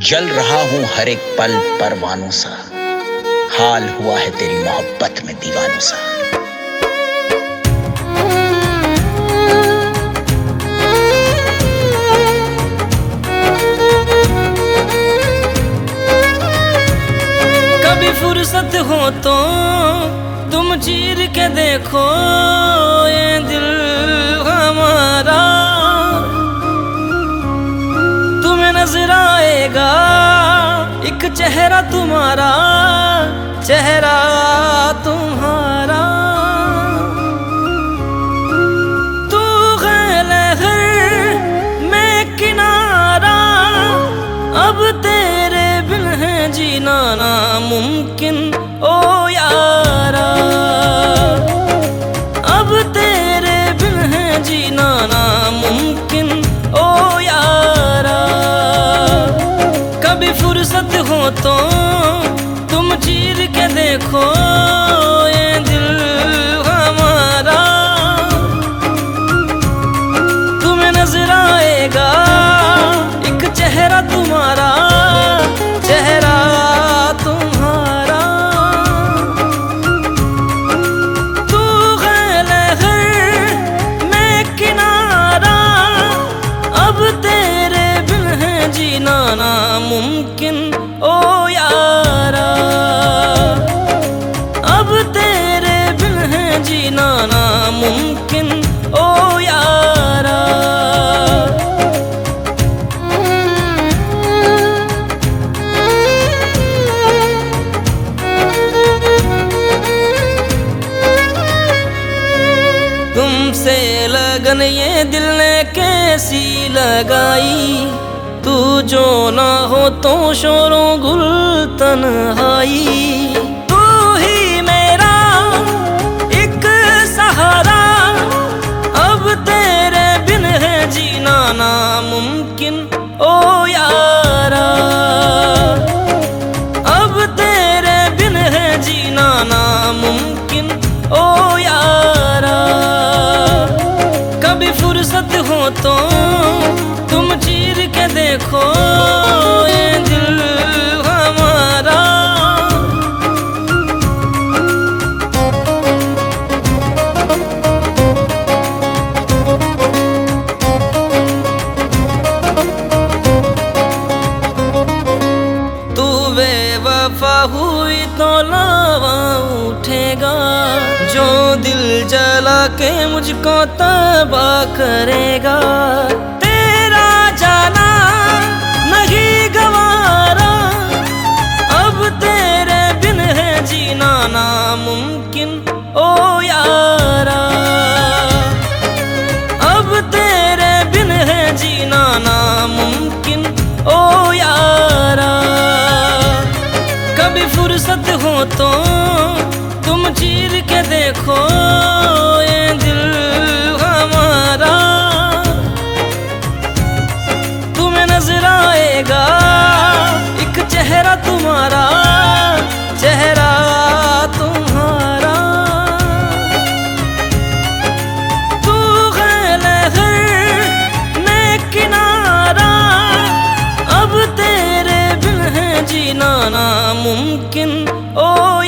जल रहा हूं हर एक पल परवानों सा, हाल हुआ है तेरी मोहब्बत में दीवानों सा। कभी फुर्सत हो तो तुम चीर के देखो ये दिल हमारा, तुम्हें नजर आएगा एक चेहरा तुम्हारा, चेहरा तुम्हारा। तू लहर मैं किनारा, अब तेरे बिन है जीना नामुमकिन ओ यारा, अब तेरे बिन है जीना नामुमकिन ओ यारा। कभी फुर्सत हो तो तुम चीर के देखो ये दिल हमारा, तुम्हें नजर आएगा एक चेहरा तुम्हारा, चेहरा तुम्हारा। तू लहर मैं किनारा, अब तेरे बिन है जीना नामुमकिन ओ यारा, अब तेरे बिन है जीना नामुमकिन ओ यारा। तुमसे लगन ये दिल ने कैसी लगाई, तू जो ना हो तो शोरों गुल तन्हाई। तू ही मेरा एक सहारा, अब तेरे बिन है जीना नामुमकिन ओ यारा, अब तेरे बिन है जीना नामुमकिन ओ यारा। कभी फुर्सत हो तो तुम चीर के देखो ये दिल हमारा, तू बेवफा हुई तो लावा उठेगा, जो दिल जला के मुझको तबाह करेगा। तेरा जाना नहीं गवारा, अब तेरे बिन है जीना नामुमकिन ओ यारा, अब तेरे बिन है जीना नामुमकिन ओ यारा। कभी फुर्सत हो तो तुम चीर के देखो ये दिल हमारा, तुम्हें नजर आएगा एक चेहरा तुम्हारा, चेहरा तुम्हारा। तू लहर मैं किनारा, अब तेरे बिन है जीना नामुमकिन ओ